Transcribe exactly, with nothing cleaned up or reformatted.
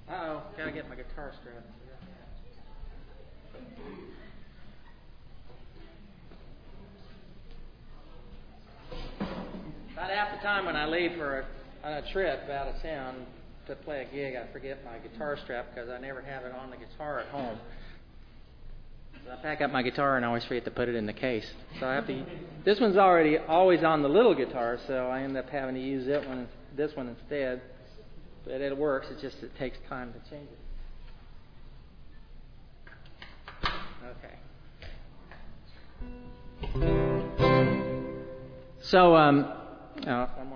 Uh-oh, gotta get my guitar strap. About half the time when I leave for a, on a trip out of town to play a gig, I forget my guitar strap because I never have it on the guitar at home. So I pack up my guitar and I always forget to put it in the case. So I have to. This one's already always on the little guitar, so I end up having to use it one, this one instead. But it works. It just it takes time to change it. Okay. So um, oh,